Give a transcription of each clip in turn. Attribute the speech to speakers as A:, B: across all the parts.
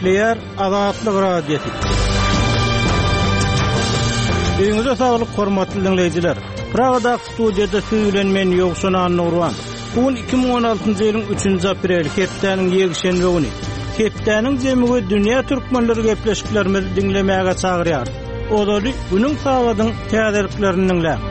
A: Gepleyer Azatlyk Radiosu. Öňüňizde saglyk hormatly dinleýijiler. Pragada studiýada söýlenmen ýokşan Nurwan. Bugün 2016-njy ýylyň 3-nji aprel hepdeniň ýegşenbe güni. Hepdeniň jemigi dünýä türkmenleri gepleşiklerimizi dinlemäge çagyrýar. Olary günüň sabatyň täzeliklerini dinläp.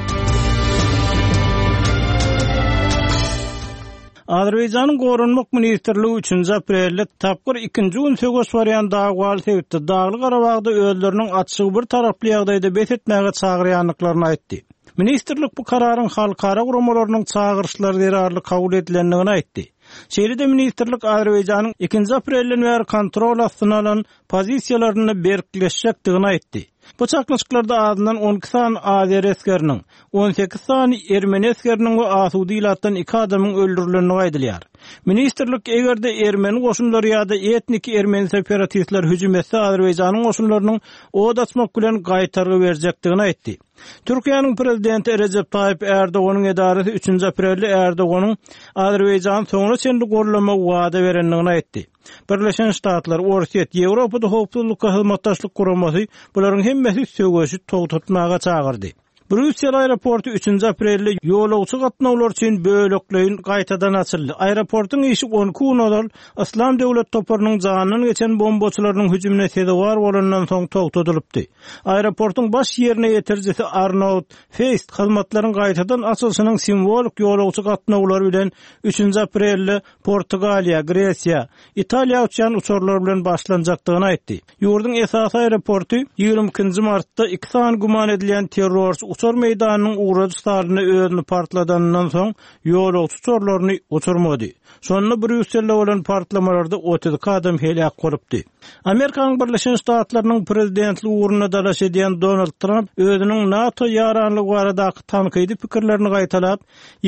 A: Azerbaýjanyň Gorunmak Ministrligi 3-nji aprelde tapgyr 2-nji gün sögüş barýan dagwaly sebäpli Dagly Garabagda özleriniň açygy bir taraply ýagdaýda bet etmäge çagyrýanlyklaryny aýtdy. Ministrlik bu kararyň halkara gurumalarynyň çagyrşlary derarly kabul edilendigini aýtdy. Şeýle-de ministrlik Azerbaýjanyň 2-nji aprelden bäri kontrol astyna alan pozisiýalaryny berkileşjekdigini aýtdy. Bu çaklaşyklarda adından 12 san Azer eskeriniň, 18 san Ermeni eskeriniň we Asudy ilatdan 2 adamyň öldürilenini aýdylýar. Ministrlik egerde Ermeni goşunlary ýa-da etnik Ermeni separatistler hüjüm etse Azerbaýjanyň goşunlarynyň od açmak bilen gaýtargy berjekdigini aýtdy. Türkiýanyň prezidenti Recep Tayyip Erdoğanyň edarasy 3-nji aprelde Erdoğanyň Azerbaýjany soňra çenli gorlama wada berendigini aýtdy. Birleşen Ştatlar, Orset, Ýewropada howpsuzlyk we hyzmatdaşlyk guramasy bularyň hemmesi söwgüşi togtatmaga çagyrdy. Brüssel aeroportu 3-nji aprelde ýolagçy gatnawlar üçin bölekleýin gaýtadan açyldy. Aeroportyň işi 12 günodal Islam döwlet toparynyň janyny geçen bombaçylarynyň hüjümine sebäp bolandan soň togtadylypdy. Aeroportyň baş ýerine ýetirjisi Arnaud Feist hyzmatlaryň gaýtadan açylyşynyň simwolik ýolagçy gatnawlary bilen 3-nji aprelde Portugaliýa, Gresiýa, Italiýa uçan uçurlar bilen başlanjakdygyny aýtdy. Ýurduň esas aeroportu 22 martda 2 san guman edilen terrorçy uçur meýdanynyň uğraşy salyny özüni partladandan soň ýolagçy uçurlaryny uçurmady. Şonda Brüsselde bolan partlamalarda 30 adam helak bolupdy. Amerikanyň Birleşen Ştatlarynyň prezidentligi ugruna dalaş edýän Donald Trump özüniň NATO ýaranlygy baradaky tankydy pikirlerini gaýtalap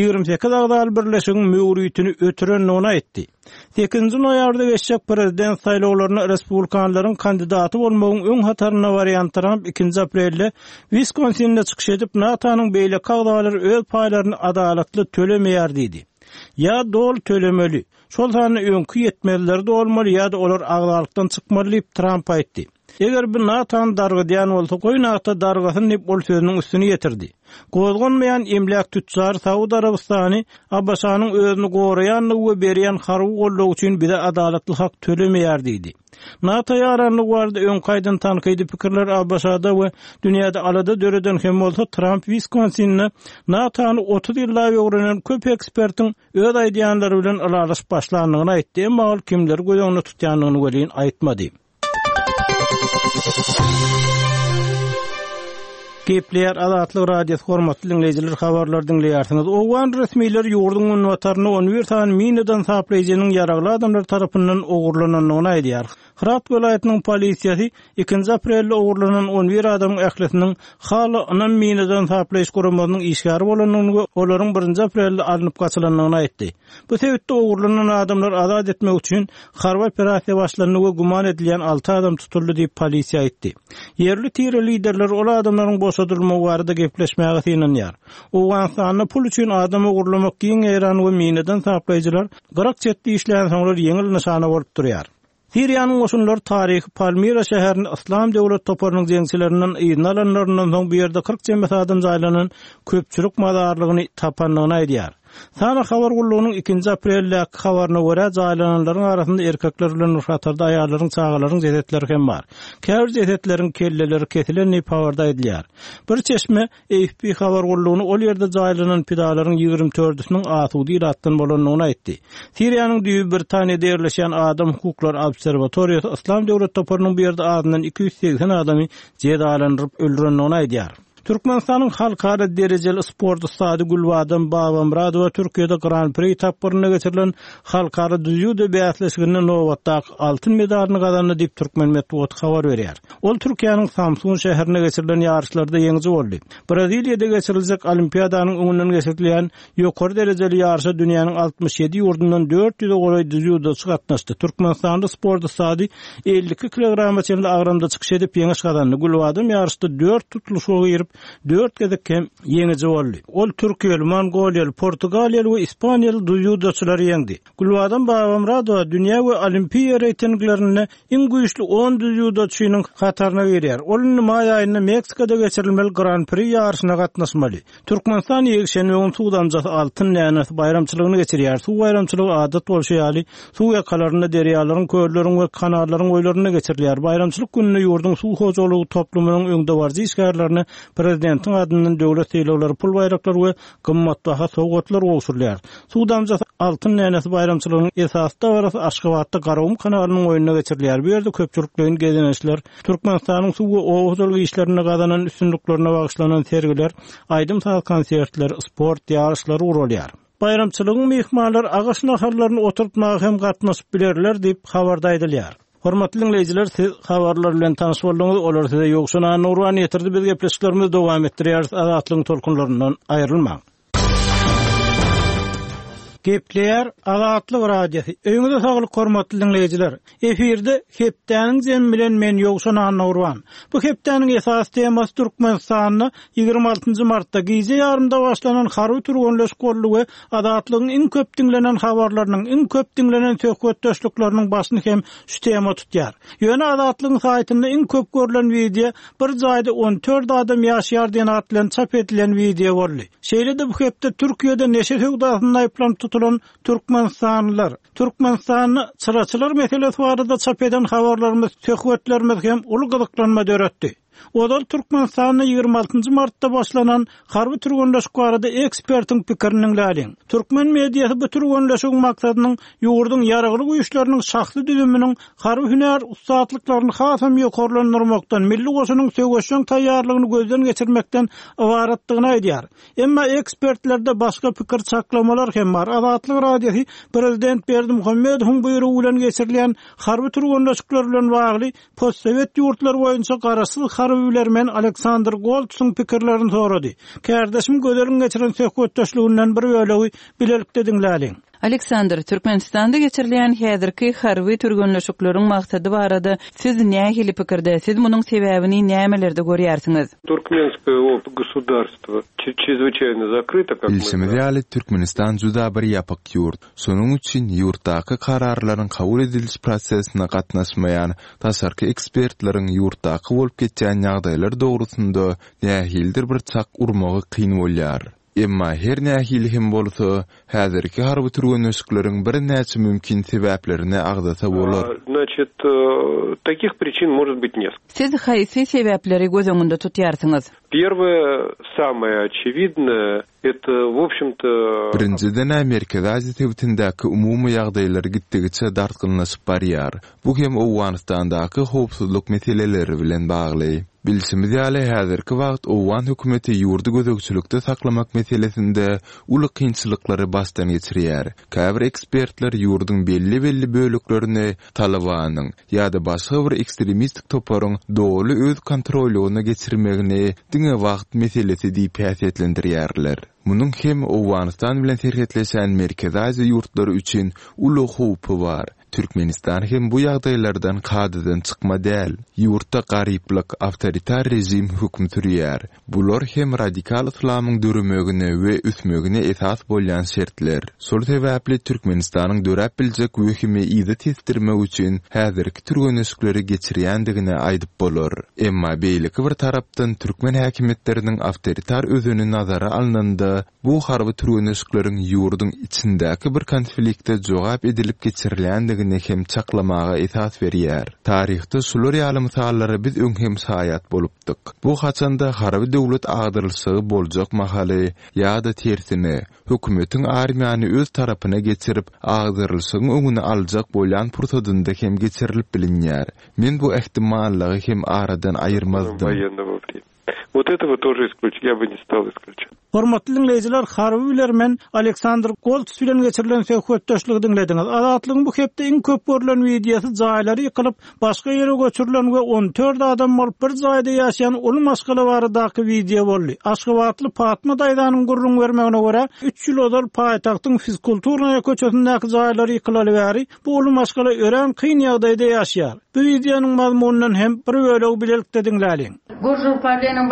A: 28 agdaly birleşigiň möwrüýetini ötürenligini aýtdy. 8-nji noýabrda geçjek prezident saýlawlaryna respublikanlaryň kandidaty bolmagyň öň hataryna barýan Trump 2-nji aprelde Wisconsin'de çykyş edip NATO'nyň beýle kagdalary öz paýlaryny adalatly tölemeýär diýdi. Ya dol tölemeli. Şol sany öňkü ýetmeliler de bolmaly ýa-da olar agdalykdan çykmaly diýip Trump aýtdy. Eger bir NATO'ny dargydyan bolsa, goý NATO dargasyny diýip ol sözüniň üstüne ýetirdi. Gozgonmaýan emlak tutjar Saudi Arabistany Abbasanyň özüni goraýanlygy we berýän harby gollag üçin bize adalatly hak tölemeýär diýdi. NATO ýaranlygy barada öňkaýdan tankydy pikirler Abbasada we dünýäde alada döreden hem bolsa Trump Wisconsin'ni NATO'ny 30 ýylla öwrenen köp ekspertiň öz aýdýanlary bilen alalaş başlandygyny aýtdy. Emma ol kimler gözüňde tutýanlygyny welin aýtmady. Gepleyer Azatlyk Radiosu hormatly dinleýijiler, habarlar dinleýärsiňiz. Owan resmiler ýurduň ünwataryny 11 san minadan saplaýjynyň ýaragly adamlar tarapyndan ogurlananyny aýdýar. Hırat welaýatynyň polisiýasy 2-nji aprelde ogurlanan 11 adamyň ählisiniň haly anan minadan saplaýyş guramasynyň işgary bolanyny we olaryň 1-nji aprelde alınıp gaçylanyny aýtdy. Bu sebäpde ogurlanan adamlar azat etmek üçin harby operasiýa başlanyny we guman edilen 6 adam tutuldy diýip polisiýa aýtdy. Yerli tire liderler ol adamlaryň boşadylmagy barada gepleşmäge synanýar. Owgaňstanyň pul üçin adam ogurlamak giň eran we minadan saplaýjylar 47 işlän soňra ýeňil nyşana bolup durýar. Siriýanyň goşunlary taryhy Palmira şäherini Islam döwlet toparynyň jeňçilerinden ýynalanlaryndan soň bu ýerde 40 jemgyýet adam jaýlanan köpçülik madarlygyny tapanlygyny aýdýar. Sana habar gullugynyň 2-nji aprelde habaryna görä jaýlananlaryň arasynda erkekler bilen uşatarda aýallaryň çağalaryň jesetleri hem bar. Käbir jesetleriň kelleleri kesilen habarda aýdylýar. Bir çeşme AFP habar gullugyny ol ýerde jaýlanan pidalaryň 24-üsiniň Asudy ilatdan bolanyny aýtdy. Siriýanyň Düýp Britaniýada ýerleşen Adam hukuklar obserwatoriýasy Islam döwlet toparynyň bu ýerde adından 280 adamy jedalandyryp öldürenligini aýdýar. Türkmenistanyň halkara derejeli sport ustady Gulbadam Babamrad we Türkiýede Grand Prix tapyryna geçirilen halkara judo bäsleşiginde nowatda altyn medalyny gazandy diýip Türkmen Medeniýet habar berýär. Ol Türkiýanyň Samsun şäherine geçirilen ýarışlarda ýeňji boldy. Braziliýada geçiriljek olimpiadanyň öňünden geçirilen ýokary derejeli ýarışa dünýäniň 67 ýurdundan 400 goýy judoçy gatnaşdy. Türkmenistanda sport ustady 52 kilograma çenli agramda çykyş edip ýeňiş gazandy. Gulbadam ýarışda 4 tutuluşa girip 4 gezek hem ýeňiji boldy. Ol Türkiýeli, Mongoliýaly, Portugaliýaly we Ispaniýaly judoçylary ýeňdi. Gulbadan Babamradova dünýä we olimpiýa reytinglerini iň güýçli 10 judoçynyň kataryna girýär. Ol may aýynda Meksikada geçirilmeli Grand Prix ýarşyna gatnaşmaly. Türkmenistan ýegşen we suwdamjy altyn näňesi bayramçylygyny geçirýär. Suw bayramçylygy adat bolşaýaly, suw ýakalaryna derýalaryň, kölleriň we kanallaryň oýlaryna geçirilýär. Bayramçylyk gününe ýurdun suw hojalygy toplumynyň öňde barjy işgärlerini prezidentiň adyndan döwlet eýlewleri, pul bayraklar we gymmatbaha sowgatlar gowşurlar. Suwdamjy altyn näňesi bayramçylygynyň esasy dabarasy Aşgabatda Garawum kanalynyň oýunyna geçirilýär. Bu ýerde köpçüliklerin gezenişler, Türkmenistanyň suw we hojalygy işlerine gazanan üstünlüklerine bagyşlanan sergiler, aýdym saat konsertler, sport ýarışlary urulýar. Bayramçylygyň mehmanlar agaç naharlaryny oturtmagy hem gatnaşyp bilerler diýip habarda aýdylýar. Hormatly dinleyijiler, siz habarlar bilen tanyş bolduňyz, olar size ýokşuna Nurwan ýetirdi. Biz gepleşiklerimizi dowam etdirýäris. Azatlygyň tolkunlaryndan aýrylmaň. Gepler Azatlyk radiosu. Öňüňizde saglyk hormatly dinleyijiler. Efirde hepdäniň jem bilen men ýokşuna Nurwan. Bu hepdäniň esas temasy Türkmenistanyny 26 martda Gize ýarymda başlanan harby türgünleşikli we azatlygyň iň köp dinlenen habarlarynyň, iň köp dinlenen söhbetdeşlikleriniň başyny hem şu tema tutýar. Ýöne azatlygyň saýtynda iň köp görülen video bir jaýda 14 adam ýaşaýar diýen at bilen çap edilen video boldy. Şeýle-de bu hepde Türkiýede neşe höwdasyny aýplan tutulan Türkmenistanlylar, Türkmenistanyny çıraçylar meselesi barada çap eden habarlarymyz, söhbetlerimiz hem uly gyzyklanma döretdi. Odal Türkmenistanyny 26 martda başlanan harby türgünleşik barada ekspertiň pikiriniň läliň. Türkmen mediýasy bu türgünleşik maksadynyň ýurduň ýaraglyk güýçleriniň şahsy düzüminiň harby hünär ustaatlyklaryny hasam ýokarlandyrmakdan, milli goşunyň söwgeşiň taýýarlygyny gözden geçirmekden ibaratdygyny aýdýar. Emma ekspertlerde başga pikir çaklamalar hem bar. Azatlyk radiosu Prezident Berdimuhammedowyň buýrugy bilen geçirilen harby türgünleşikler bilen bagly postsovet ýurtlar boýunça garaşsyz harbilermen Alexander Goltz'un pikirlerini sorady. Kardeşim göderiň geçiren söhbetdeşliginden bir bölegi bilelikde dinläliň.
B: Alexander, Türkmenistanda geçirilen häzirki harby türgünleşikleriň maksady barada siz nähili pikirde, siz munyň sebäbini nämelerde görýärsiňiz?
C: Туркменское государство чрезвычайно закрыто, как мы
D: знаем. Türkmenistan juda bir ýapyk ýurt. Şonuň üçin ýurtdaky kararlaryň kabul ediliş prosesine gatnaşmaýan tasarky ekspertleriň ýurtdaky bolup geçýän ýagdaýlar dogrusynda nähildir bir çak urmagy kyn bolýar. Emma her nähili hem bolsa, häzirki harby türgünleşikleriň bir näçe mümkin sebäplerini agdasa bolar.
C: Значит, таких причин может быть несколько.
B: Siz haýsy sebäpleri göz öňünde tutýarsyňyz?
C: Первое, самое очевидное, это, в общем-то...
D: Birinciden Amerikada Azitewtindäki umumy ýagdaýlar gitdigiçe dartgynlaşyp barýar. Bu hem Owganistandaky howpsuzlyk meseleleri bilen bagly. Bilsimiz ýaly häzirki wagt Owan hökümeti ýurdu gözegçilikde saklamak meselesinde uly kynçylyklary basdan geçirýär. Käbir ekspertler ýurduň belli bölüklerini Talabanyň ýa-da başga bir ekstremistik toparyň dogly öz kontrolyna geçirmegini diňe wagt meselesi diýip häsiýetlendirýärler. Munyň hem Owganistan bilen serhetleşen Merkezi Aziýa ýurtlary üçin uly howpy bar. Türkmenistan hem bu ýagdaýlardan kadydan çykma däl. Ýurtda garyplyk, awtoritar rejim hükm sürýär. Bular hem radikal islamyň dörümegine we üsmegine esas bolýan şertler. Şol sebäpli Türkmenistanyň dörap biljek wehimi ýa-da testirmek üçin häzirki türgünleşikleri geçirýändigine aýdyp bolar. Emma beýleki bir tarapdan türkmen häkimetleriniň awtoritar özüni nazara alnanda bu harby türgünleşikleriň ýurduň içindäki bir konfliktde jogap edilip geçirilýändigi hem çaklamaga esas berýär. Tarihte şular ýaly mysallary biz öňhem saýat bolupdyk. Bu haçanda harby döwlet agdyrylşygy boljak mahaly ýa-da tersine hökümetiň armiýany öz tarapyna geçirip agdyrylşygyň öňüni aljak bolýan pursadynda hem geçirilip bilinýär. Men bu ähtimallygy hem aradan aýyrmazdym.
C: Вот этого тоже исключить, я бы не стал исключать.
A: Hormatly dinleyijiler, harby bilermen Alexander Goltz bilen geçirilen söhbetdeşligi dinlediňiz. Azatlygyň bu hepde iň köp görülen videosy jaýlary ýykylyp, başga ýere göçürilen we 14 adam bolup bir jaýda ýaşaýan uly maskala baradaky video boldy. Aşgabatly Fatma daýdanyň gurrun bermegine görä, 3 ýyl ozal paýtagtyň fizkulturna köçesindäki jaýlary ýykylaly bäri, bu uly maskala ören kyn ýagdaýda ýaşaýar. Bu videonyň mazmunundan hem bir bölegi bilelikde dinläliň.
E: Gurjul parlenyň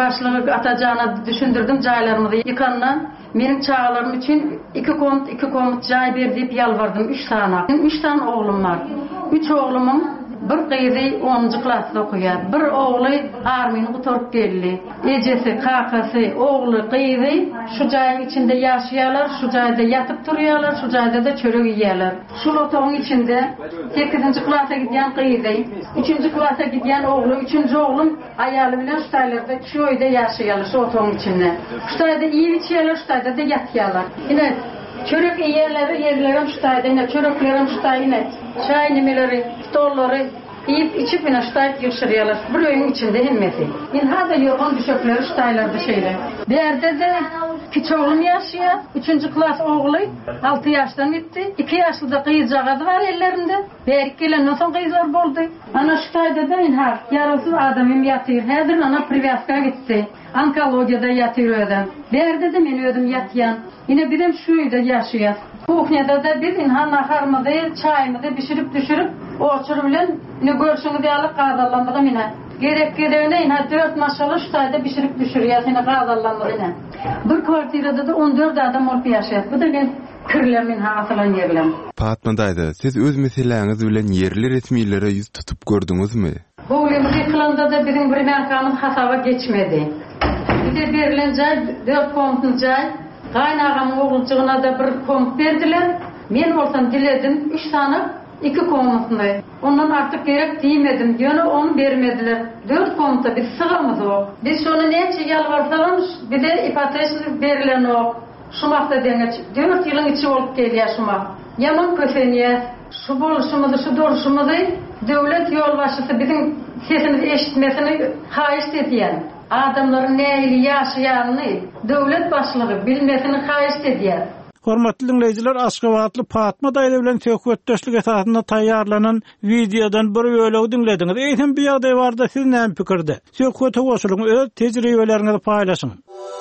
E: başlığı atacağına düşündürdüm jaýlarymyzy yıkandan. Menin çağalarım için 2 komut jay berip yalvardım 3 tane. 3 tane oğlum var. 3 oğlumum bir gyzy 10-njy klasda okuýar. Bir oğly armyny guturup geldi. Ejesi, kakasy, oğlu, gyzy şu jaýyň içinde ýaşaýarlar, şu jaýda yatyp durýarlar, şu jaýda da çörek ýýärler. Şu otagyň içinde 8-nji klasa gidýän gyzy, 3-nji klasa gidýän oğlu, 3-nji oğlum aýaly bilen şu taýlarda şu öýde ýaşaýarlar, şu otagyň içinde. Şu taýda iýip içýärler, şu taýda da ýatýarlar. Ine çörek yerlerim şu taýda, ine çöreklerim şu taýda, çay nimeleri, stollary yiyip içip yine şu taýda ýurşarýarlar. Bir öýüň içinde hemmeti. Hada ýorgan düşökleri şu taýlarda şeýle. Berde de kiçik oğlum ýaşaýar, 3-nji klas oğly 6 ýaşdan bitdi. 2 ýaşly da gyýjagazy bar ellerinde. Berik gelenden soň gyýjar boldy. Ana şu taýda da ýarasyz adamym ýatyr. Häzir ana privyaska gitdi. Onkologiyada ýatyr ödem. Berde de men ödüm ýatýan. Yine bizim şu öýde ýaşaýar. Kuchnyada da biz naharmyzy, çaýmyzy pişirip düşürüp oçur bilen ne görüşüňizi alyp gazallandyk mine. Gerek gedene 4 maşaly şu taýda pişirip düşürýär, seni gazallandyk ine. Bir kwartirada da 14 adam bolup ýaşaýar. Bu da men kirlemin asylan ýerlem.
D: Fatma daýdy, siz öz meseleleriňiz bilen yerli resmiýetlere ýüz tutup gördüňizmi?
E: Bu ýyklanda da bizim bir merkamyz hasaba geçmedi. Bir de berilen jaý 4 komutun jaý. Gaýnagam oğulçygyna da bir komut berdiler. Men bolsam diledim 3 tane 2 komutny. Ondan artık gerek diýmedim. Ýöne onu bermediler. 4 komutta biz sygamyz o. Biz şonu näçe ýalvarsaňyz bir de ipates berilen o. Şumakda deňeç 4 ýylyň içi bolup gelýär şumak. Yaman kösenýär. Şu boluşumyzy, şu duruşumyzy döwlet ýolbaşçysy bizim sesimizi eşitmesini haýyş edýär. Adamların näili ýaşaýanyny döwlet başlygy bilmesini haýyş edýär.
A: Hormatly dinleýijiler, Aşgabatly Fatma daýdy bilen söhbetdeşlik esasynda taýýarlanan videodan bir bölegi dinlediňiz. Eýsem bu ýagdaý barada siz näme pikirde? Söhbete goşulyň, öz tejribeleriňizi paýlaşyň.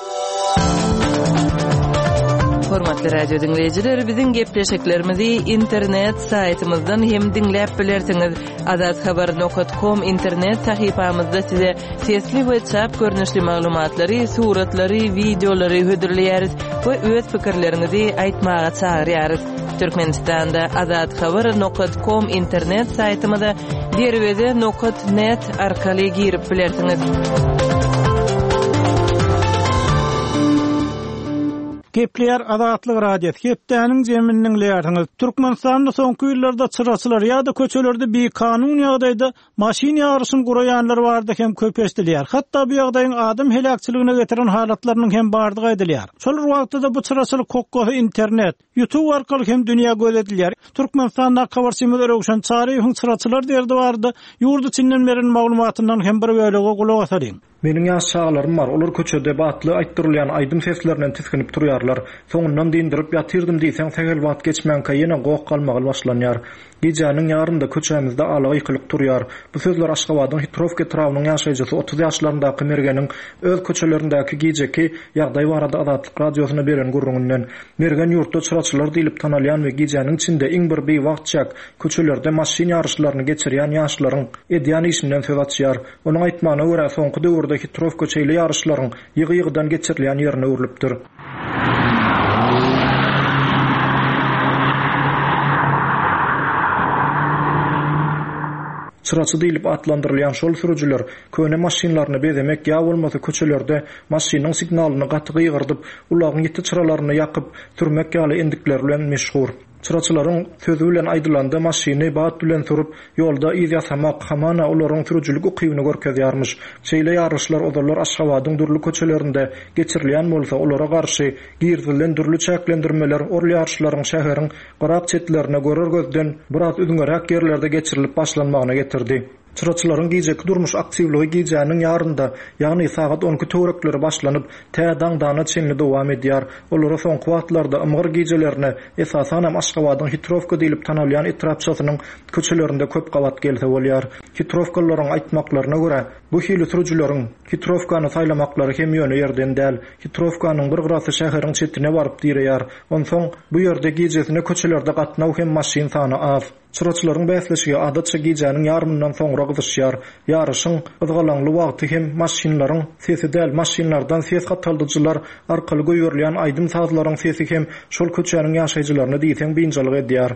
B: Hormatly radio dinleyijiler, biziň gepleşiklerimizi internet saýtymyzdan hem dinläp bilersiňiz. azadhabar.com internet sahypamyzda size sesli WhatsApp görnüşli maglumatlary, suratlary, videolary hödürleýäris we öz pikirleriňizi aýtmaga çagyrýarys. Türkmenistanda azadhabar.com internet saýtymyza derwede.net arkaly girip bilersiňiz.
A: Gepleýär Azatlyk radio. Gepdäniň jeminiň leýärsiňiz. Türkmenistanda soňky ýyllarda çyraçylar ýa-da köçelerde bir kanun ýagdaýda maşin ýaryşyny guraýanlar bardy hem köpeşdiler. Hatda bu ýagdaýyň adam helakçylygyna getiren halatlarynyň hem bardygy aýdylýar. Şol wagtda bu çyraçylyk kokgosu internet, YouTube arkaly hem dünýä gözetdiler. Türkmenistanda kabarsymy örgüşen çaryhyň çyraçylar derdi bardy. Ýurt içinden beren maglumatyndan hem bir bölegi gulak asadyň.
F: Meniň ýaş çağlarym bar. Olar köçede batly aýtdyrylýan aýdym seslerinden tiskinip durýarlar. Soňundan dindirip ýatyrdym diýseň segel wagt geçmänkä ýene gowuk galmagy başlanýar. Gecäniň ýarynda köçämizde alagy ýykylyp durýar. Bu sözler Aşgabatyň Hitrovka trawynyň ýaşaýjysy 30 ýaşlaryndaky mergeniň öz köçelerindäki gejeki ýagdaý barada Azatlyk radiosyna beren gurrundan mergen ýurtda çyraçylar diýilip tanalýan we gecäniň içinde iň bir wagtçak köçelerde maşin ýaryşlaryny geçirýän ýaşlaryň edýän işinden söz açýar. Onuň aýtmagyna görä soňky döwürde Hitrovka çeýli ýaryşlaryň ýygy-ýygydan geçirilýän ýerine urulypdyr. Çyraçy diýilip atlandyrylýan şol sürüjüler köne maşinlaryny bezemek ýa bolmasa köçelerde maşiniň signalyny gaty gyýgyrdyp, ulagyň ýeti çyralaryny ýakyp türmek ýaly endikler bilen meşhur. Çyraçylaryň sözü bilen aýdylanda maşiny bat bilen turup ýolda iz ýasamak hamana olaryň sürüjülük ukybyny görkezýärmiş. Şeýle ýaryşlar odalar Aşgabatyň durly köçelerinde geçirilýän bolsa olara garşy girdilen durly çäklendirmeler orly ýaryşlaryň şäheriň garak çetlerine görer gözden biraz üdüňeräk ýerlerde geçirilip başlanmagyna getirdi. Çyraçylaryň gejeki durmuş aktivligi gecäniň ýarynda, ýagny saat 10 töwerekleri başlanyp, tädaňdana çenli dowam edýär. Olara soňky wagtlarda ymgyr gecelerine esasan hem Aşgabatyň Hitrovka diýilip tanalýan etrapçysynyň köçelerinde köp gawat gelse bolýar. Hitrovkalaryň aýtmaklaryna görä, bu hili sürüjüleriň Hitrovkany saýlamaklary hem ýöne ýerden däl. Hitrovkanyň bir grasy şäheriň çetine baryp diýerýär. Onsoň bu ýerde gecesine köçelerde gatnaw hem maşin sany az. Çyraçylaryň bäsleşigi adatça gecäniň ýarmyndan soňra gyzyşýar. Ýaryşyň ızgalaňly wagty hem maşinlaryň sesi däl, maşinlardan ses gataldyjylar arkaly goýberlen aýdym sazlaryň sesi hem şol köçäniň ýaşaýjylaryna diýsen bynjalyk edýär.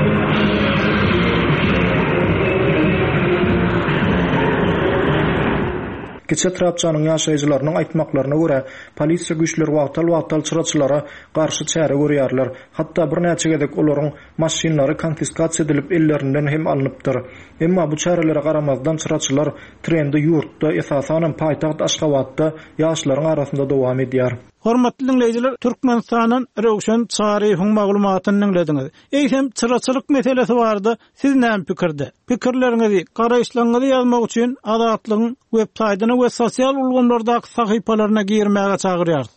F: Geçe Trabzanyň ýaşaýjylarynyň aýtmaklaryna görä, polisiýa güýçleri wagtal çyraçylara garşy çäre görýärler. Hatda bir näçe gedek olaryň maşinlary konfiskasiýa edilip ellerinden hem alınıpdyr. Emma bu çärelere garamazdan çyraçylar trendi ýurtda, esasanem paýtaht Aşgabatda ýaşlaryň arasynda dowam edýär. Hormatly dinleýijiler, Türkmenistanyň Rewşen Çaryhyň maglumatyny dinlediňiz. Eýsem çyraçylyk meselesi bardy. Siz näme pikirde? Pikirleriňizi, garaýşlaryňyzy ýazmak üçin Adatlygyň web saýtyna we sosial ulgamlardaky sahypalaryna girmäge çagyrýarys.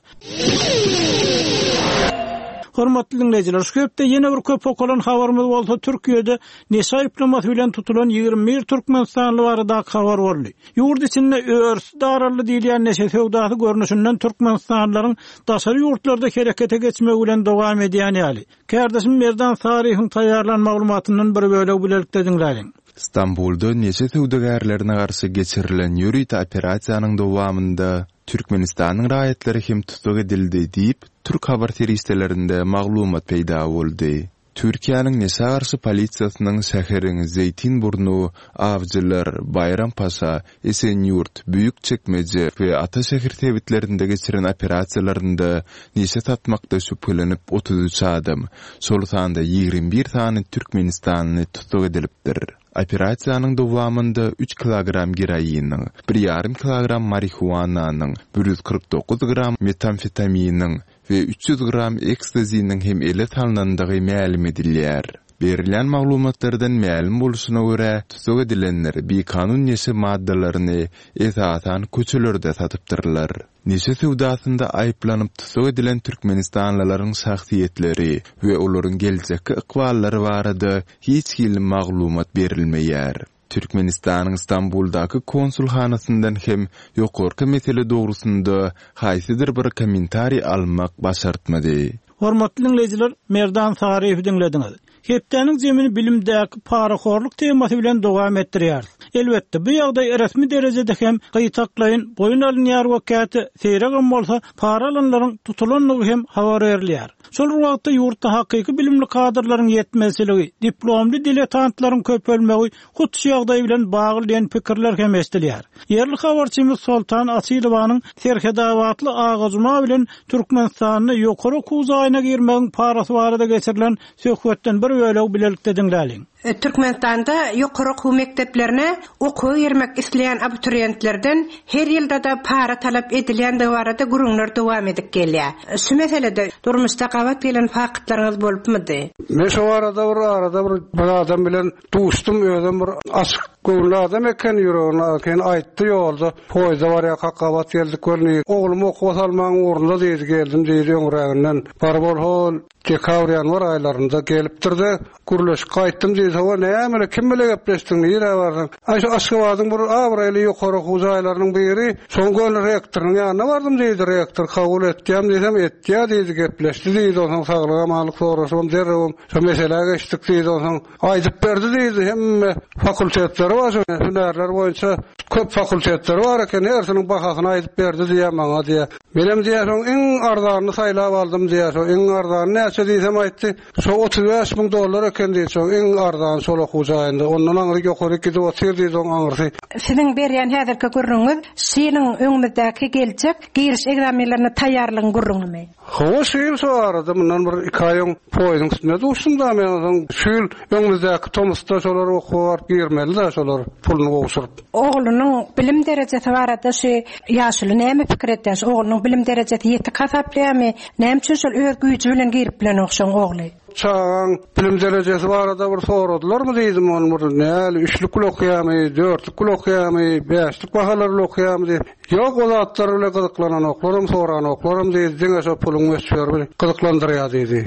F: Hormatly dinleýijiler, şu köpde ýene bir köp okulan habarymyz bolsa, Türkiýede neşe aýplamasy bilen tutulan 21 Türkmenistanly barada habar boldy. Ýurt içinde örs dararly diýilýän neşe sowdasy görnüşinden Türkmenistanlylaryň daşary ýurtlarda herekete geçmegi bilen dowam edýäni ýaly. Kärdeşim Merdan Saryhyň taýýarlan maglumatyndan bir bölegi bilelikde dinläýin.
D: İstanbul'da neçe sowdagarlaryna garşy geçirilen ýürüýt operasiýanyň dowamında Türkmenistanyň raýatlary hem tutug edildi diýip Türk habar teristlerinde maglumat peýda boldy. Türkiýanyň neşe garşy polisiýasynyň şäheriň Zeytinburnu, Awjylar, Bayrampaşa, Esenýurt, Büýükçekmeje we Ataşäher tebitlerinde geçiren operasiýalarynda neşe tatmakda şüphelenip 33 adam, şol sanda 21 tane Türkmenistanyny tutug edilipdir. Operasiýanyň dowamında 3 kilogram geroinyň, 1,5 kilogram marihuananyň, 149 gram metamfetaminiň we 300 gram ekstazinyň hem ele tanlandygy ma'lum edilýär. Berilen maglumatlardan ma'lum boluşuna görä, tutug edilenler bekanun neşe maddalaryny esatan köçelerde satypdyrlar. Neşe sowdasynda aýplanyp tutug edilen Türkmenistanlylaryň şahsiýetleri we olaryň geljekki ıkwallary barada hiç kim maglumat berilmeýär. Türkmenistanyň Istanbuldaky konsulhanasyndan hem ýokarky mesele dogrusynda haýsydyr bir kommentari almak başartmady. Hormatly dinleýijiler, Merdan Saryhy dinlediňiz. Hepdeniň jemini bilimdäki paraxorluk temasy bilen dowam etdirýär. Elbetde bu ýagdaý resmi derejede hem gaýtaklaýyn boyun alynýar wakaty seýregem bolsa, para alanlaryň tutulanlygy hem habar berilýär. Şol wagtda ýurtda hakyky bilimli kadrlaryň ýetmezligi, diplomly diletantlaryň köpelmegi hutçy ýagdaý bilen baglanýan pikirler hem esdilýär. Yerli habarçymyz Soltan Asylowanyň serhedawatly agazma bilen Türkmenistanyny ýokary kuzaýyna girmegiň parasy barada geçirilen söhbetden bir bölegi bilelikde dinläýin.
G: Türkmenistanda ýokary okuw mekdeplerine okuw ýermek isleýän abiturientlerden her ýylda da para talap edilýän barada gurulmalar dowam edip gelýär. Şu meselede durmuşda gabat bilen fakatlaryňyz bolupmydy?
H: Men şu arada bir adam bilen duşdum, özüm bir açyk göwnü adam eken ýüregine eken aýtdy ýolda. Poýda bar ýa gabat geldik görni. Oglum okuw salmaň ornunda diýdi geldim diýdi öňreginden. Barbol hol Dekabr ýanwar aýlarynda gelipdirdi. Gurulaş gaýtdym diýdi. "Hawa näme kim bilen gepleşdiň? Ýere bardyň?" Aýşe Aşgabatyň bir awraýly ýokary huzaýlarynyň biri, soňky rektoryň ýanyna bardym diýdi. Rektor kabul etdim diýsem etdi diýdi, gepleşdi diýdi. Onuň saglyga malyk soraşym derewim. Şu mesele geçdik diýdi. Onuň aýdyp berdi diýdi. Hemme fakultetleri var, hünärler boýunça köp fakultetleri bar eken hersiniň bahasyny aýdyp berdi diýär maňa diýär. Benim diýär, "Iň arzanyny saýlap aldym" diýär. Iň arzany näçe diýsem aýtdy. "Şu $35,000 eken" diýär. Şu iň arzany şol okuwjayynda. Ondan aňry ýokary gidip otyr diýdi oň aňry.
G: Seniň berýän häzirki gurrunňyz seniň öňüňizdäki geljek giriş egzamenlerini taýýarlygyň gurrungymy?
H: Hawa şeýle sorardy. Mundan bir 2 aýyň poýdyň üstünde duşdum da men şol öňüňizdäki Tomsda şolar okuwar girmeli da şolar puluny gowşuryp.
G: Oglunyň bilim derejesi barada şu ýaşly näme pikir etýär? Oglunyň bilim derejesi ýeti hasaplaýarmy? Näme üçin şol öz güýji bilen girip bilen okşan ogly?
H: Çağan bilim derejesi barada bir soradylarmy diýdim onu näli 3'lük okuýarmy, 4'lük okuýarmy, 5'lik bahalarly okuýarmy diýip. Ýok, o zatlar bilen gyzyklanan oklarym, soran oklarym diýdi. Diňe şo puluň ösýär bilen gyzyklandyrýar diýdi.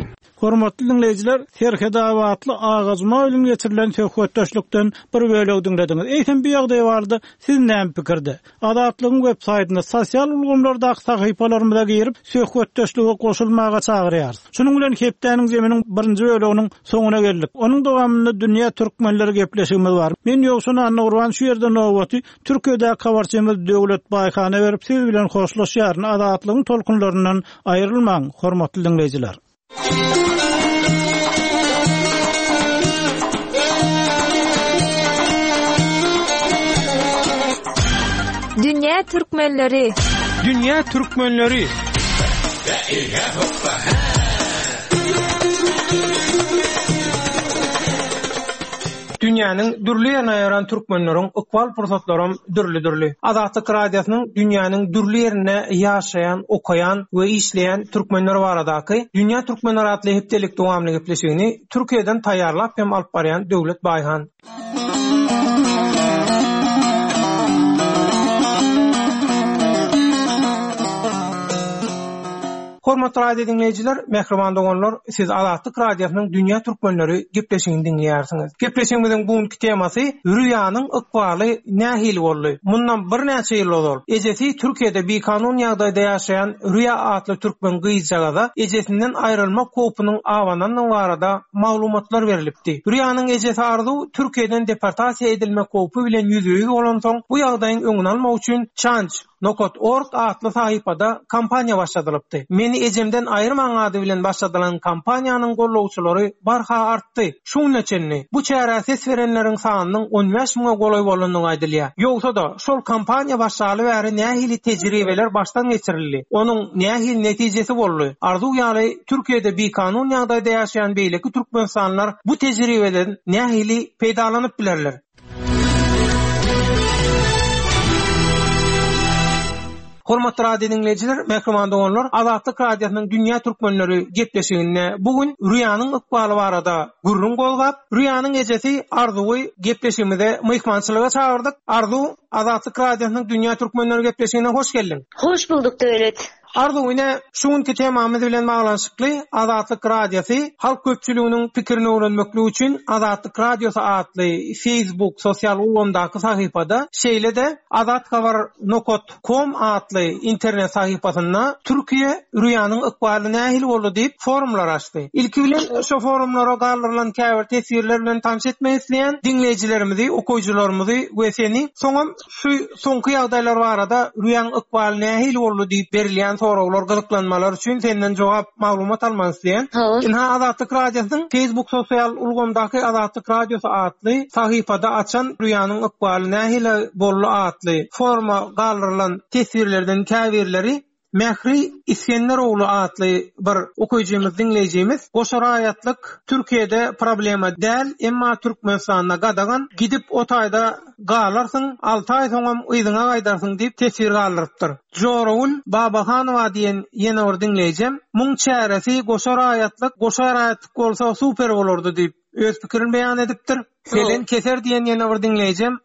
A: Hormatly dinleyijiler, Serhe Davatly agazma bilen geçirilen söhbetdeşlikden bir bölegi dinlediňiz. Eýsem bu ýagdaý barada siz näme pikirde? Adatlygyň web-saýtyna, sosial ulgamlardaky sahypalarymyza girip söhbetdeşlige goşulmaga çagyrýar. Şunuň bilen hepdeniň zeminiň birinji böleginiň soňuna geldik. Onuň dowamynda dünýä türkmenleri gepleşigimiz bar. Men ýoksuny Anna Urban şu ýerde nowaty Türkiýede kabarçymyz Döwlet Baýhana berip siz bilen hoşlaşýar. Adatlygyň tolkunlaryndan aýrylmaň, hormatly dinleyijiler.
I: Dünya Türkmenleri.
A: Dünya Türkmenleri. Dünýäniň dürli ýerine ýaran türkmenleriň ykbal pursatlarym dürli. Azatlyk radiosynyň dünýäniň dürli ýerine ýaşaýan, okaýan we işleýän türkmenler baradaky Dünýä Türkmenleri adly hepdelik dowamly gepleşigini Türkiýeden taýýarlap hem alyp barýan Döwlet Baýhan. Hormatly radio dinleyijiler, mehriban doganlar, siz Azatlyk radiosynyň Dünýä Türkmenleri gepleşigini dinleýärsiňiz. Gepleşigimiziň bugunky temasy rüýanyň ykbaly nähili boldy. Mundan bir näçe ýyl boldy. Ejesi Türkiýede bekanun ýagdaýda ýaşaýan Rüýa adly türkmen gyýjagada ejesinden aýrylma kopynyň awanynyň barada maglumatlar berilipdi. Rüýanyň ejesi Arzu Türkiýeden deportasiýa edilme kopy bilen ýüzügi bolan soň bu ýagdaýyň öňüni almak üçin Change.org adly sahypada kampaniýa başladylypdy. Meni ejemden aýyrmaň ady bilen başladylan kampaniýanyň gollawçylary barha artdy. Şuň üçin bu çäre ses berenleriň sanynyň 15 000 golay bolanyny aýdylýar. Ýogsa da şol kampaniýa başlaly bäri nähili tejribeler başdan geçirildi. Onuň nähili netijesi boldy. Arzu ýaly Türkiýede bekanun ýagdaýda ýaşaýan beýleki türkmenler bu tejribeden nähili peýdalanyp bilerler. Hormatly radio dinleyijiler, mehriman doganlar, Azatlyk radiosynyň Dünýä Türkmenleri gepleşigine bugün rüýanyň ykbaly barada gurrun golgap, rüýanyň ejesi Arzuwy gepleşigimize myhmançylyga çağırdyk. Arzu, Azatlyk radiosynyň Dünýä Türkmenleri gepleşigine hoş geldin.
J: Hoş bulduk Döwlet.
I: Arzu ine şuňky temamyz bilen baglanşykly Azatlyk radiosy halk köpçüliginiň pikirini öwrenmekli üçin Azatlyk radiosy adly Facebook sosial ulgamdaky sahypada şeýle-de azathabar.com adly internet sahypasyna Türkiýe rüýanyň ykbaly nähili boldy diýip forumlar açdy. Ilki bilen şu forumlara galyrylan käbir tesirler bilen tanış etmek isleýän dinleyijilerimizi, okuwçylarymyzy we seni soňam şu soňky ýagdaýlar barada rüýanyň ykbaly nähili boldy diýip berilýän sorawlar, gyzyklanmalar üçin senden jogap maglumat almak isleýän. Inha Azatlyk radiosynyň Facebook sosial ulgamdaky Azatlyk radiosy adly sahypada açan rüýanyň ykbaly nähili boldy adly forma galyrylan tesirlerden käbirleri Mehri İskenderoğlu adlı bir okuyucumuz, dinleyicimiz, goşaraýatlyk Türkiýede problema däl, emma Türkmenistana gadagan gidip o taýda galarsyň, 6 ay soňam ýyzyňa gaýdarsyň diýip tesir galyrypdyr. Joraul Babahanowa diýen ýene bir dinleýijim, muň çäresi goşaraýatlyk bolsa super bolardy diýip öz pikirini beýan edipdir. Selen Keser diýen ýene bir dinleýijim,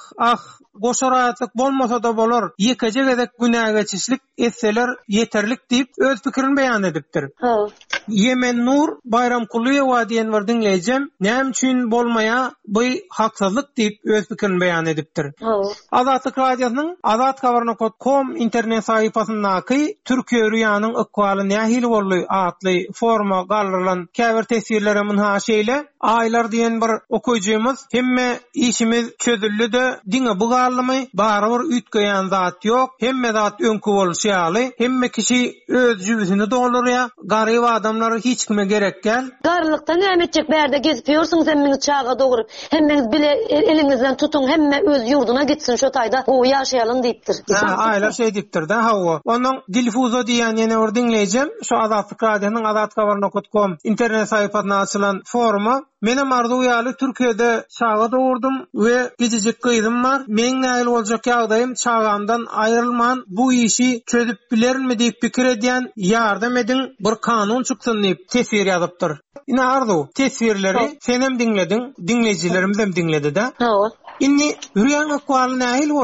I: goşaraýatlyk bolmasa da bolar, ýekece gezek günä geçişlik etseler yeterlik diýip öz pikirini beýan edipdir. Yemen Nur Bayramkuliýewa diýen bir dinleýijim, näme üçin bolmaýa bu haksızlyk diýip öz pikirini beýan edipdir. Azatlyk radiosynyň azathabar.com internet sahypasyndaky Türkiýe rüýanyň ykbaly nähili boldy adly forma galyrylan käbir tesirlere munha şeýle aýlar diýen bir okuyjymyz, hemme işimiz çözüldü-de diňe bu galymy barabir ütgeýän zat ýok, hemme zat öňkü bolşýaly, hemme kişi öz jübüsini doldurýar, garyb adamlar hiç kime gerek gel.
J: Garlykda näme etjek bärde gezip ýörsiň, sen meni çağa dogrup, hemmeňiz bile eliňizden tutun, hemme öz ýurduna gitsin şo taýda, o ýaşaýalyn diýipdir.
I: Aýlar şey diýipdir da, hawa. Onuň Dilfuzo diýen ýene bir dinleýijim, şu Azatlyk radiosynyň azathabar.com internet sahypasyna açylan forumy. Menem Arzu ýaly Türkiýede çağa dogurdum we gijejek gyýdym bar. Men nähili boljak ýagdaýym çağamdan aýrylman, bu işi çözüp bilermi diýip pikir edýän, ýardam ediň, bir kanun çyksyn diýip tesir ýazypdyr. Ine Arzu, tesirleri sen hem dinledin, dinleyijilerimiz hem dinledi de. Inni rüýanyň ykbaly nähili boldy?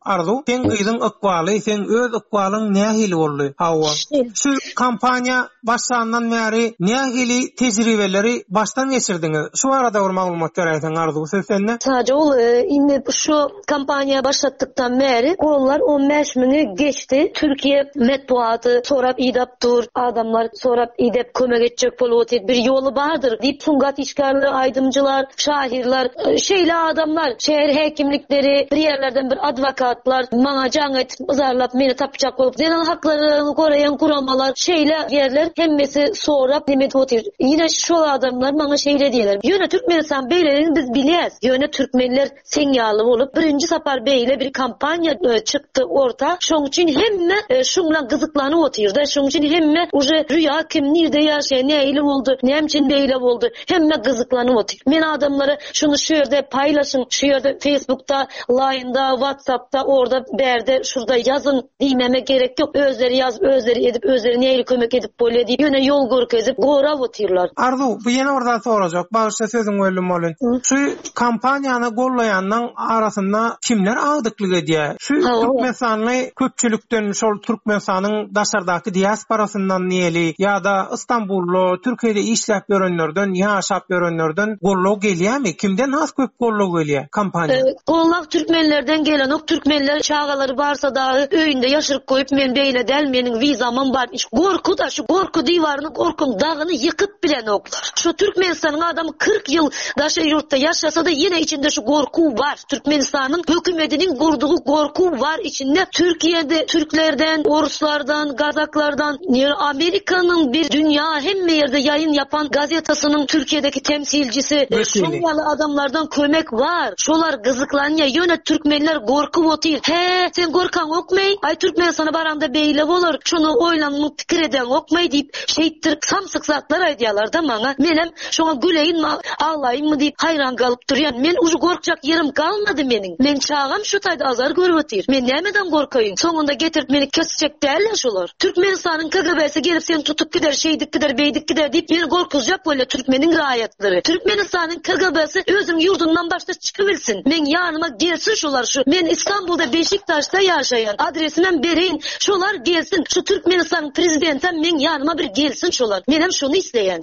I: Arzu, sen gyzyň ykbaly, sen öz ykbalyň nähili boldy? Hawa. Şu kampanya başlandan beri nähili tejribeleri baştan geçirdiňiz? Şu arada bir maglumat berýän Arzu, seslenme.
J: Sadece ol indi şu kampanya başlattıktan beri onlar 15 mini geçti. Türkiye metbuatı sorap idap dur, adamlar sorap idap kömek etjek bolup bir yolu bardır deyip Sungat işgarları, aydımcılar, şahirler, şeyle adamlar, şehir hekimlikleri, bir yerlerden bir advokatlar, bana can etip ızarlap meni tapacak olup, zenan haklarını koruyan kuramalar, şeyle yerler hemmesi sorap nimet otur. Yine şu adamlar bana şeyle diyorlar. Yöne Türkmenistan beylerini biz biliyaz. Yöne Türkmenler senyalı olup, birinci sapar beyle bir kampanya çıktı orta. Şoň için hemme şunla gızıklanı oturdu. Şoň için hemme uje rüya kim nirde yaşay, neyle oldu, nemçin beyle oldu. Hemme gızıklanı otur. Men adamlara şunu şu yerde paylaşın, şu yerde Facebook'ta, Line'da, WhatsApp'ta, orada berde, şurada yazın diýmeme gerek yok. Özleri yaz, özleri edip, özleri neyle kömek edip böyle deyip, yöne yol görkezip, gora oturlar.
I: Arzu, bu yine orada soracak. Bağışta sözün ölüm olun. Şu kampanyanı gollayandan arasında kimler ağdıklık ediyor? Şu Türkmenistanlı köpçülükten, şol Türkmenistan'ın daşardaki diasporasından niyeli ya da İstanbullu, Türkiye'de işlep görenlerden, yaşap görenlerden gollo geliyor mi? Kimden has köp gollo geliyor kampanya?
J: Gollak Türkmenlerden gelen o Türkmenler çağaları varsa da öyünde yaşırıp koyup men beyle del menin vizamın var. Korku da şu korku divarını, korkun dağını yıkıp bilen oklar. Şu Türkmenistan'ın adamı 40 yıl daşa yurtta yaşasa da yine içinde şu korku var. Türkmenistan'ın hükümetinin kurduğu korku var içinde. Türkiye'de Türklerden, Oruslardan, Gazaklardan, Amerika'nın bir dünya hem yerde yayın yapan gazetasının Türkiye'deki temsilcisi şunyalı adamlardan kömek var. Şolar gızıklanıyor. Yöne Türkmenler korku otur. He sen korkan okmay. Ay Türkmenistan'a baranda beyle olur. Şunu oylanmak fikir eden okmay deyip şeyittir samsık zatlar aydiyalar da bana. Menem şuna güleyin mi ağlayın mı deyip hayran kalıp duruyan. Men ucu korkacak yerim kalmadı menin. Men çağam şu tayda azar görüp otur. Men nemeden korkayım. Sonunda getirip beni kesecek derler şolar. Türkmenistan'ın KGB'si gelip seni tutup gider, şeydik gider, beydik gider deyip beni korkuzcak böyle Türkmenin rayetleri. Türkmenistan'ın KGB'si özüm yurdundan başta çıkıversin. Men yanıma gelsin şolar şu. Men İstanbul'da Beşiktaş'ta yaşayan adresinden bereyin şolar gelsin. Şu Türkmenistan'ın prezidenten men yanıma bir gelsin şolar. Menem şunu isteyen.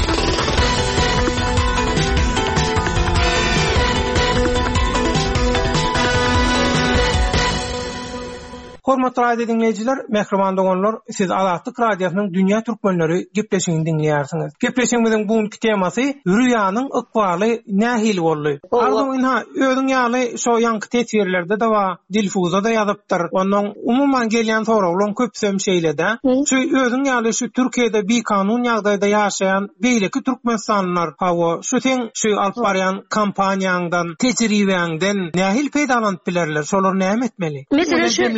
I: Hormatly radio dinleyijiler, mehriban dogonlar, siz Azatlyk Radiosynyň Dünýä Türkmenleri gepleşigini dinleýärsiňiz. Gepleşigimiziň bugünkü temasy rüýanyň ykbaly nähili boldy. Arzuňa özüň ýaly şo ýanky tesirlerde de wa dilfuza da ýazypdyr. Onuň umumyň gelýän soraglary köpsem şeýlede. Şu özüň ýaly şu Türkiýede bir kanun ýagdaýda ýaşaýan beýleki türkmenistanlylar hawa şu sen şu alyp barýan kampaniýaňdan, tejribeňden nähili peýdalanyp bilerler. Şolar näme etmeli?
J: Mesela şu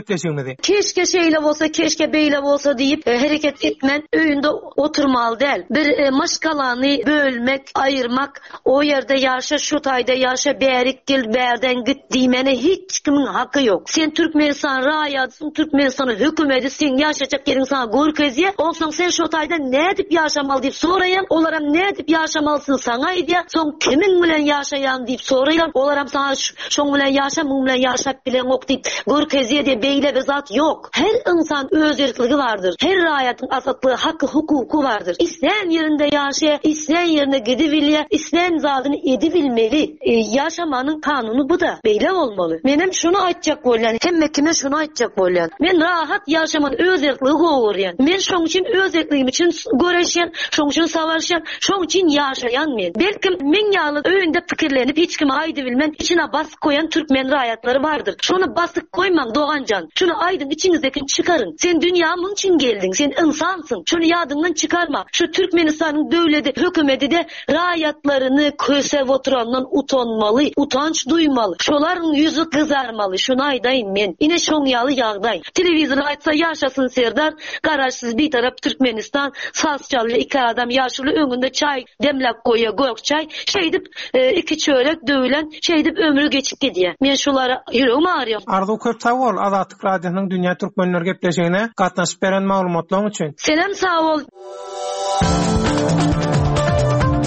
J: keşke şeyle olsa, keşke beyle olsa deyip hareket etmen öýünde oturmaly değil. Bir maşgalany bölmek, ayırmak, o yerde yaşa, şu tayda yaşa, berik gel, berden git diýmene hiç kimin hakkı yok. Sen Türkmenistan raýatsyn, Türkmenistan hökümeti sen yaşayacak yerin sana görkezýär. Olsaň sen şu tayda ne edip yaşamaly diýip soraýan, olaram ne edip yaşamalysın sana diýär. Soň kimin bilen yaşaýan diýip soraýan, olaram sana şoň bilen yaşa, muň bilen yaşap bilen ok diýip görkezýär diýip beyle ve zat yok. Her insan özerkligi vardır. Her raýatyň azatlygy, hakkı, hukuku vardır. İslen yerinde yaşaya, islen yerine gidibilýär, islen zadyny edibilmeli. Yaşamanyň kanunu bu da. Beyle olmalı. Menem şunu aýtjak bolýan, hemme kime şunu aýtjak bolýan. Men rahat yaşaman özerkligi gowurýan. Men şoň için özerkligim için göreşýän, şoň için savaşýan, şoň için yaşaýan men. Belkim men ýaly öýünde pikirlenip hiç kime aýdy bilmän, içine basyk koyan Türkmen raýatlary vardır. Şunu basyk koymaň Doğancan. Şunu aydın içinizdeki çıkarın. Sen dünyamın için geldin. Sen insansın. Şunu yadından çıkarma. Şu Türkmenistan'ın devleti, hükümeti de raýatlaryny kösep oturandan utanmalı, utanç duymalı. Şoların yüzü kızarmalı. Şunu aýdaýyn men. Ine şoň ýaly ýagdaý. Televizor aýtsa yaşasın Serdar, garaşsız bir taraf Türkmenistan, sazçaly iki adam ýaşuly öňünde çay demlep goýa, gök çay, şeýdip iki çörek döwülen, şeýdip ömrü geçip gidýär. Men şolara ýüregim ağrýar.
I: Arzu köp sag bol Azatlyk Radiosynyň Dünýä Türkmenleri gepleşigine gatnaşyp beren maglumatlaryň üçin.
J: Selam, sag bol.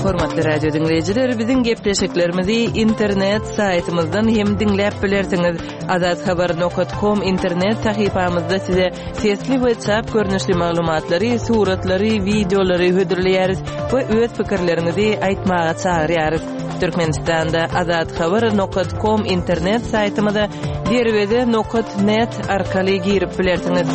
B: Hormatly radio dinleyijiler, biziň gepleşiklerimizi internet saytymyzdan hem dinläp bilersiňiz. azathabar.com internet sahypamyzda size sesli WhatsApp görnüşli maglumatlary, suratlary, videolary hödürleýäris we öz pikirlerinizi aýtmaga çagyrýarys. Türkmenistanda azathabar.com internet saytymyza derwede.net arkaly girip bilersiňiz.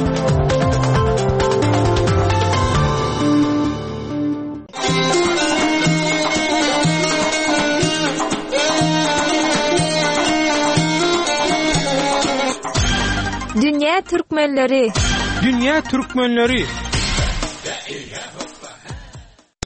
K: Dünya Türkmenleri